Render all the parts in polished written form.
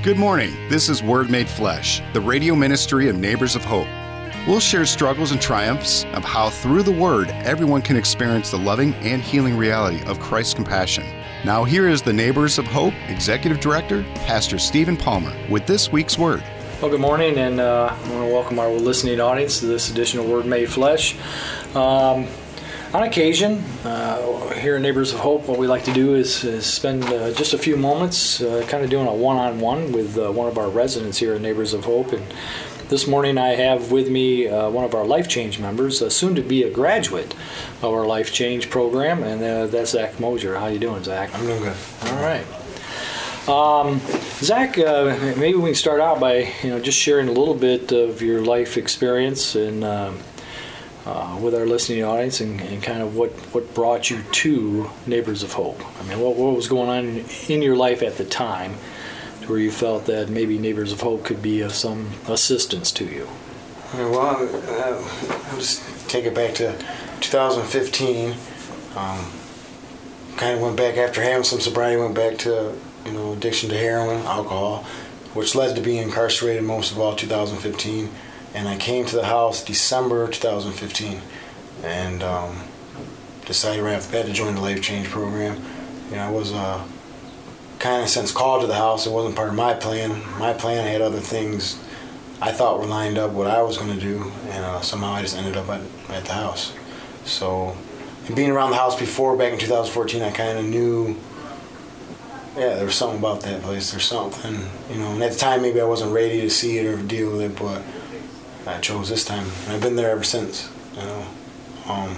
Good morning. This is Word Made Flesh, the radio ministry of Neighbors of Hope. We'll share struggles and triumphs of how through the Word, everyone can experience the loving and healing reality of Christ's compassion. Now here is the Neighbors of Hope Executive Director, Pastor Stephen Palmer, with this week's Word. Well, good morning, and I want to welcome our listening audience to this edition of Word Made Flesh. On occasion, here at Neighbors of Hope, what we like to do is spend just a few moments kind of doing a one-on-one with one of our residents here at Neighbors of Hope. And this morning I have with me one of our Life Change members, soon to be a graduate of our Life Change program, and that's Zach Mosier. How you doing, Zach? I'm doing good. All right. Zach, maybe we can start out by just sharing a little bit of your life experience and with our listening audience and kind of what brought you to Neighbors of Hope. I mean, what was going on in your life at the time to where you felt that maybe Neighbors of Hope could be of some assistance to you? Well, I'll just take it back to 2015. Kind of went back after having some sobriety, went back to addiction to heroin, alcohol, which led to being incarcerated most of all 2015. And I came to the house December 2015 and decided right off the bat to join the Life Change program. I was kind of since called to the house. It wasn't part of my plan. My plan, I had other things I thought were lined up what I was going to do, and somehow I just ended up at the house. So, and being around the house before, back in 2014, I kind of knew, there was something about that place. There's something, and at the time maybe I wasn't ready to see it or deal with it, but I chose this time, and I've been there ever since. I don't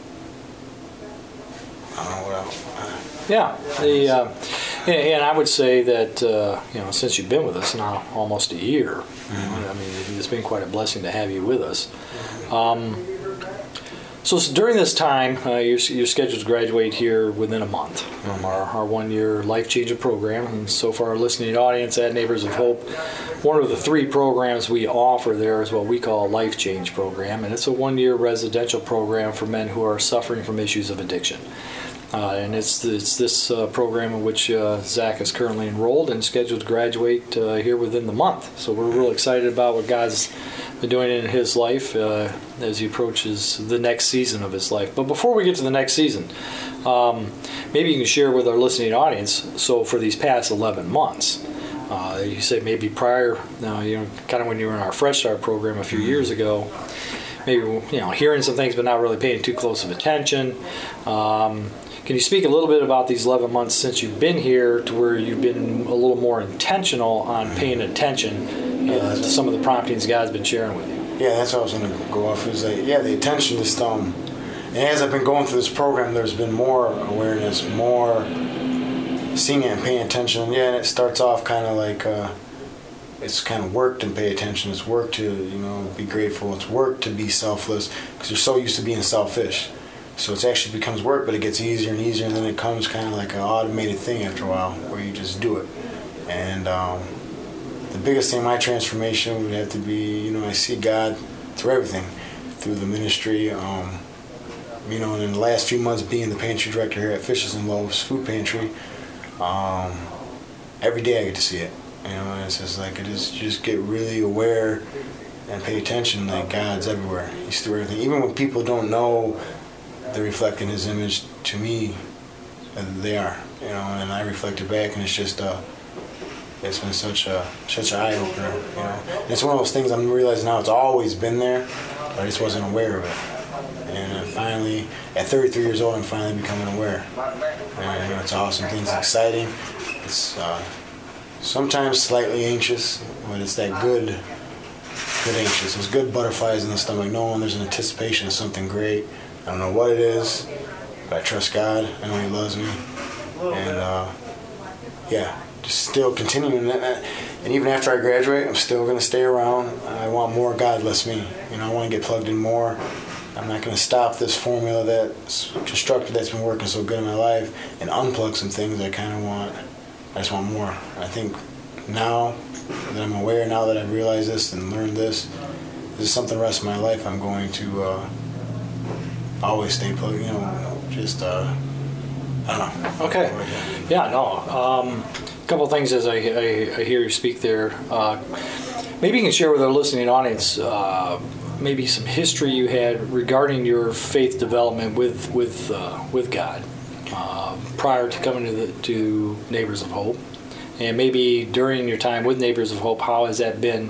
know what else. Yeah, and I would say that since you've been with us now almost a year, I mean, it's been quite a blessing to have you with us. So during this time, you're scheduled to graduate here within a month from our one-year Life Changer program. And so for our listening audience at Neighbors of Hope, one of the three programs we offer there is what we call a Life Change program. And it's a one-year residential program for men who are suffering from issues of addiction. And it's this program in which Zach is currently enrolled and scheduled to graduate here within the month. So we're real excited about what God's been doing in his life as he approaches the next season of his life. But before we get to the next season, maybe you can share with our listening audience, so for these past 11 months, you said maybe prior, kind of when you were in our Fresh Start program a few years ago, maybe hearing some things but not really paying too close of attention. Can you speak a little bit about these 11 months since you've been here to where you've been a little more intentional on paying attention to some of the promptings God's been sharing with you? Yeah, that's what I was going to go off. It was the attention just, and as I've been going through this program, there's been more awareness, more seeing it and paying attention. Yeah, and it starts off kind of like, it's kind of work to pay attention. It's work to, be grateful. It's work to be selfless because you're so used to being selfish. So it actually becomes work, but it gets easier and easier, and then it comes kind of like an automated thing after a while where you just do it. And the biggest thing, my transformation would have to be, I see God through everything, through the ministry, and in the last few months being the pantry director here at Fishes and Loaves Food Pantry, every day I get to see it. And it's just like, you just get really aware and pay attention, like God's everywhere. He's through everything. Even when people don't know they're reflecting his image, to me, they are, and I reflect it back, and it's just, it's been such an eye-opener, And it's one of those things I'm realizing now it's always been there, but I just wasn't aware of it. And finally, at 33 years old, I'm finally becoming aware. And it's an awesome thing, it's exciting, it's sometimes slightly anxious, but it's that good anxious. There's good butterflies in the stomach, knowing there's an anticipation of something great. I don't know what it is, but I trust God. I know he loves me. And, just still continuing that. And even after I graduate, I'm still going to stay around. I want more God, less me. I want to get plugged in more. I'm not going to stop this formula that's constructed, that's been working so good in my life, and unplug some things I kind of want. I just want more. I think now that I'm aware, now that I've realized this and learned this is something the rest of my life I'm going to always stay plugged, I don't know. Okay. Yeah, no. A couple of things as I hear you speak there. Maybe you can share with our listening audience maybe some history you had regarding your faith development with God prior to coming to Neighbors of Hope, and maybe during your time with Neighbors of Hope, how has that been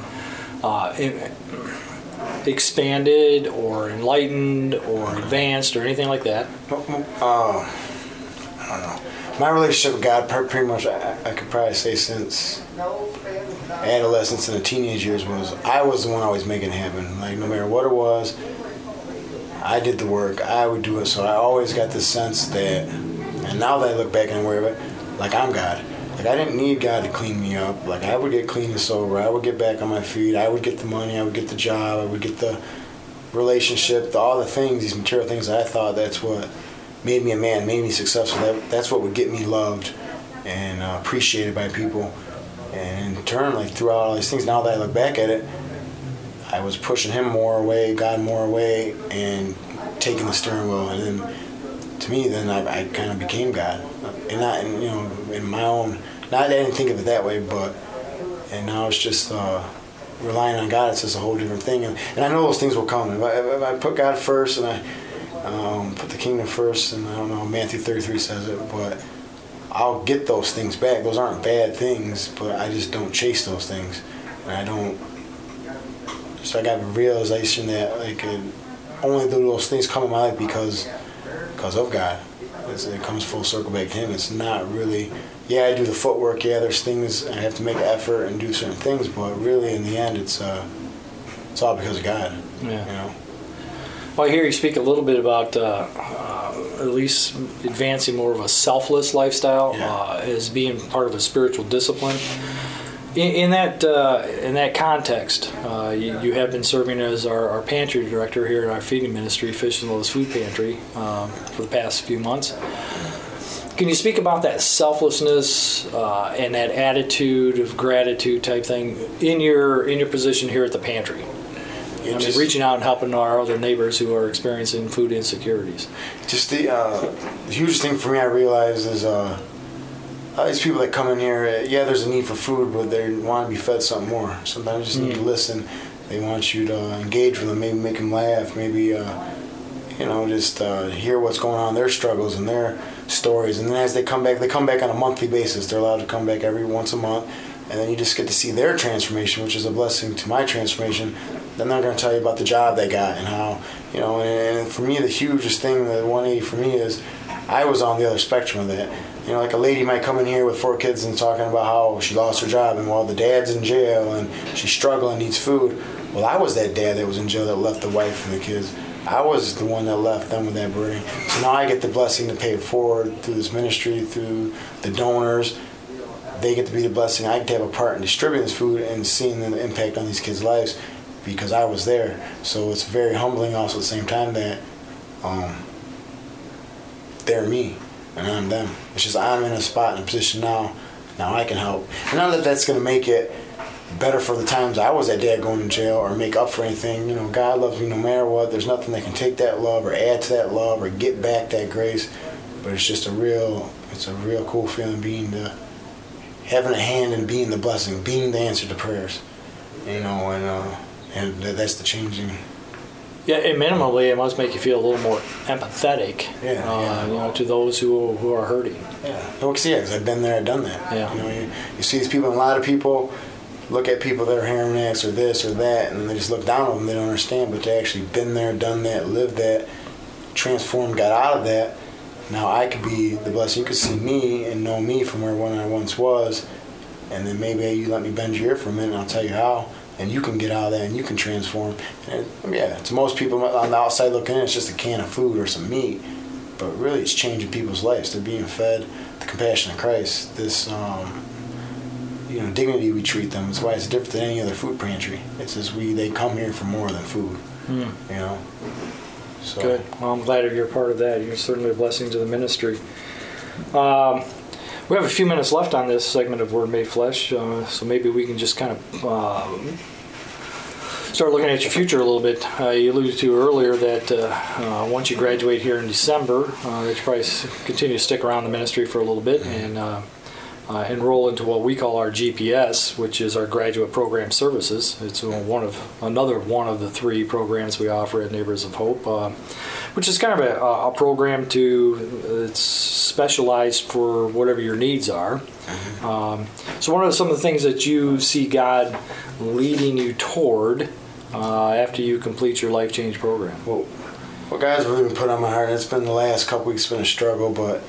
expanded or enlightened or advanced or anything like that? I don't know. My relationship with God, pretty much, I could probably say since adolescence and the teenage years I was the one always making it happen. Like, no matter what it was, I did the work. I would do it. So I always got this sense that, and now that I look back and I'm aware of it, like, I'm God. Like, I didn't need God to clean me up. Like, I would get clean and sober. I would get back on my feet. I would get the money. I would get the job. I would get the relationship, all the things, these material things. I thought that's what made me a man, made me successful. That's what would get me loved and appreciated by people. And in turn, like, throughout all these things, now that I look back at it, I was pushing him more away, God more away, and taking the steering wheel. And then, to me, then I kind of became God. And not, in my own, not I didn't think of it that way, but, and now it's just relying on God. It's just a whole different thing. And I know those things will come. If I put God first and I put the kingdom first, and I don't know, Matthew 33 says it, but I'll get those things back. Those aren't bad things, but I just don't chase those things. And I don't, so I got a realization that, like, only those things come in my life because of God. It comes full circle back to him. It's not really, I do the footwork, there's things, I have to make an effort and do certain things, but really in the end it's all because of God. Yeah. Well, I hear you speak a little bit about at least advancing more of a selfless lifestyle as being part of a spiritual discipline. In that context, you have been serving as our pantry director here at our feeding ministry, Fish and Loaves Food Pantry, for the past few months. Can you speak about that selflessness and that attitude of gratitude type thing in your position here at the pantry? Reaching out and helping our other neighbors who are experiencing food insecurities. Just the hugest thing for me I realize is all these people that come in here, there's a need for food, but they want to be fed something more. Sometimes you just need to listen. They want you to engage with them, maybe make them laugh, maybe, just hear what's going on, their struggles and their stories. And then as they come back on a monthly basis. They're allowed to come back every once a month. And then you just get to see their transformation, which is a blessing to my transformation. Then they're going to tell you about the job they got and how, and for me, the hugest thing, the 180 for me is I was on the other spectrum of that. Like a lady might come in here with 4 kids and talking about how she lost her job and, the dad's in jail and she's struggling, needs food. Well, I was that dad that was in jail that left the wife and the kids. I was the one that left them with that burden. So now I get the blessing to pay it forward through this ministry, through the donors. They get to be the blessing. I get to have a part in distributing this food and seeing the impact on these kids' lives because I was there. So it's very humbling also at the same time that they're me. And I'm them. It's just I'm in a spot, in a position now I can help. And not that that's going to make it better for the times I was that dad going to jail or make up for anything. God loves me no matter what. There's nothing that can take that love or add to that love or get back that grace. But it's just a real cool feeling having a hand in being the blessing, being the answer to prayers. And that's the changing. Yeah, and minimally, it must make you feel a little more empathetic, to those who are hurting. Yeah, because I've been there, I've done that. Yeah. You see these people, and a lot of people look at people that are heroin addicts or this or that, and they just look down on them. They don't understand, but they actually been there, done that, lived that, transformed, got out of that. Now I could be the blessing. You could see me and know me from where I once was, and then maybe you let me bend your ear for a minute, and I'll tell you how. And you can get out of that and you can transform. And to most people on the outside looking in, it's just a can of food or some meat. But really, it's changing people's lives. They're being fed the compassion of Christ. This, dignity we treat them. That's why it's different than any other food pantry. It's just they come here for more than food. So. Good. Well, I'm glad you're part of that. You're certainly a blessing to the ministry. We have a few minutes left on this segment of Word Made Flesh, so maybe we can just kind of start looking at your future a little bit. You alluded to earlier that once you graduate here in December, that you probably continue to stick around the ministry for a little bit and enroll into what we call our GPS, which is our graduate program services. It's another one of the 3 programs we offer at Neighbors of Hope, which is kind of a program it's specialized for whatever your needs are. So what are some of the things that you see God leading you toward after you complete your Life Change program? Well, God's really been put on my heart, and it's been the last couple weeks been a struggle, but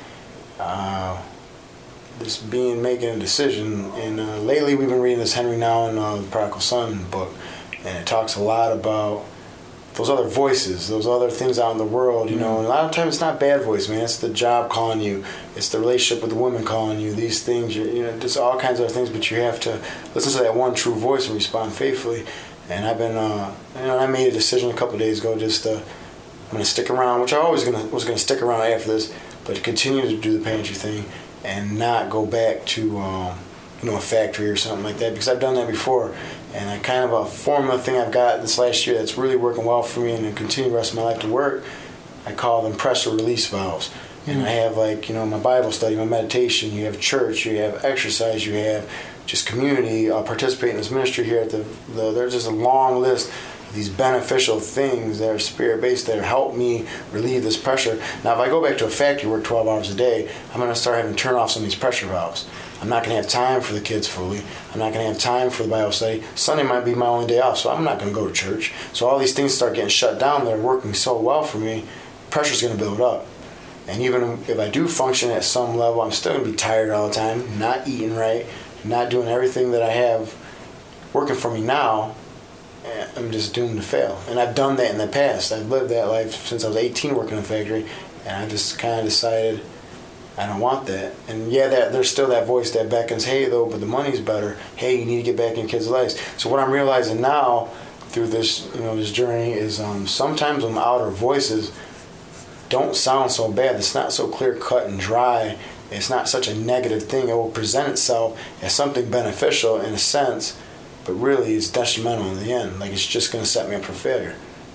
just making a decision. And lately we've been reading this Henry Nouwen, the Prodigal Son book, and it talks a lot about those other voices, those other things out in the world, and a lot of times it's not bad voice, man. It's the job calling you. It's the relationship with the woman calling you. These things, just all kinds of other things, but you have to listen to that one true voice and respond faithfully. And I've been, I made a decision a couple of days ago I'm going to stick around, which I always was going to stick around after this, but to continue to do the pantry thing and not go back to, a factory or something like that, because I've done that before. And I kind of a formula thing I've got this last year that's really working well for me and to continue the rest of my life to work, I call them pressure release valves. And I have my Bible study, my meditation, you have church, you have exercise, you have just community, participate in this ministry here at there's just a long list of these beneficial things that are spirit-based that help me relieve this pressure. Now, if I go back to a factory, work 12 hours a day, I'm going to start having to turn off some of these pressure valves. I'm not going to have time for the kids fully. I'm not going to have time for the Bible study. Sunday might be my only day off, so I'm not going to go to church. So all these things start getting shut down that are working so well for me, pressure's going to build up. And even if I do function at some level, I'm still going to be tired all the time, not eating right, not doing everything that I have working for me now. I'm just doomed to fail. And I've done that in the past. I've lived that life since I was 18 working in a factory, and I just kind of decided I don't want that. And there's still that voice that beckons, hey, though, but the money's better. Hey, you need to get back in kids' lives. So what I'm realizing now through this, this journey is sometimes them outer voices don't sound so bad. It's not so clear cut and dry. It's not such a negative thing. It will present itself as something beneficial in a sense, but really it's detrimental in the end. Like, it's just going to set me up for failure.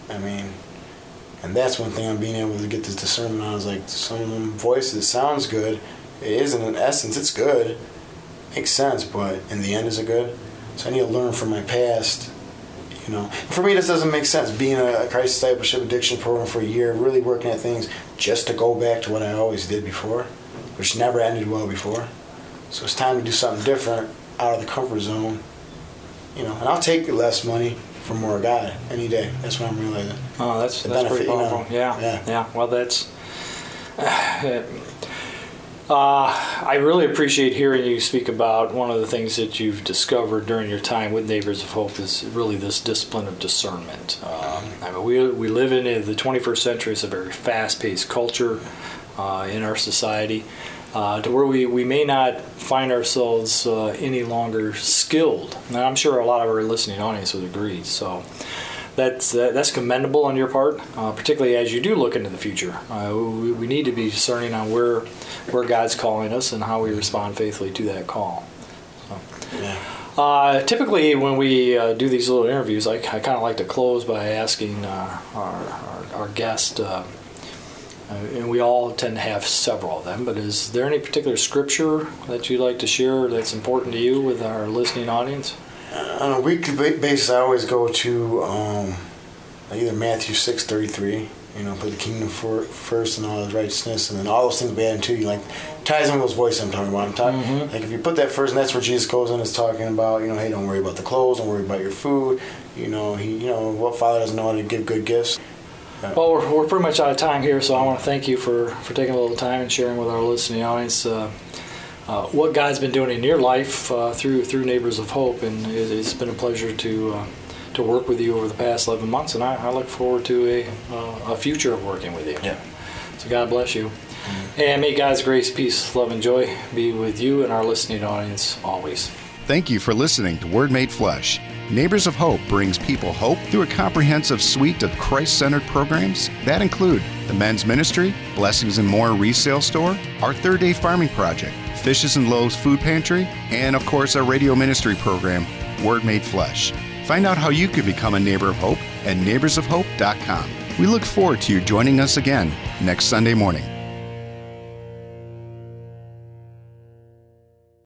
And that's one thing I'm being able to get this discernment on. I was like, some of them voices sounds good. It is in essence, it's good. Makes sense, but in the end, is it good? So I need to learn from my past. For me, this doesn't make sense. Being a Christ Discipleship Addiction program for a year, really working at things just to go back to what I always did before, which never ended well before. So it's time to do something different, out of the comfort zone. And I'll take less money for more of God any day. That's what I'm realizing. Oh, that's pretty powerful. Yeah. Well, that's. I really appreciate hearing you speak about one of the things that you've discovered during your time with Neighbors of Hope is really this discipline of discernment. We live in the 21st century. It's a very fast-paced culture in our society, to where we may not find ourselves any longer skilled. And I'm sure a lot of our listening audience would agree. So that's commendable on your part, particularly as you do look into the future. We need to be discerning on where God's calling us and how we respond faithfully to that call. So, typically, when we do these little interviews, I kind of like to close by asking our guest, and we all tend to have several of them, but is there any particular scripture that you'd like to share that's important to you with our listening audience? On a weekly basis, I always go to either Matthew 6:33, put the kingdom first and all his righteousness, and then all those things will be added to you. Like, ties in with those voices I'm talking about. Like, if you put that first, and that's where Jesus goes in, is talking about, hey, don't worry about the clothes, don't worry about your food. What father doesn't know how to give good gifts? Well, we're pretty much out of time here, so I want to thank you for taking a little time and sharing with our listening audience what God's been doing in your life through Neighbors of Hope, and it's been a pleasure to work with you over the past 11 months, and I look forward to a future of working with you. Yeah. So God bless you. And may God's grace, peace, love, and joy be with you and our listening audience always. Thank you for listening to Word Made Flesh. Neighbors of Hope brings people hope through a comprehensive suite of Christ-centered programs that include the men's ministry, Blessings and More resale store, our Third Day Farming Project, Fishes and Loaves Food Pantry, and of course our radio ministry program, Word Made Flesh. Find out how you could become a Neighbor of Hope at neighborsofhope.com. We look forward to you joining us again next Sunday morning.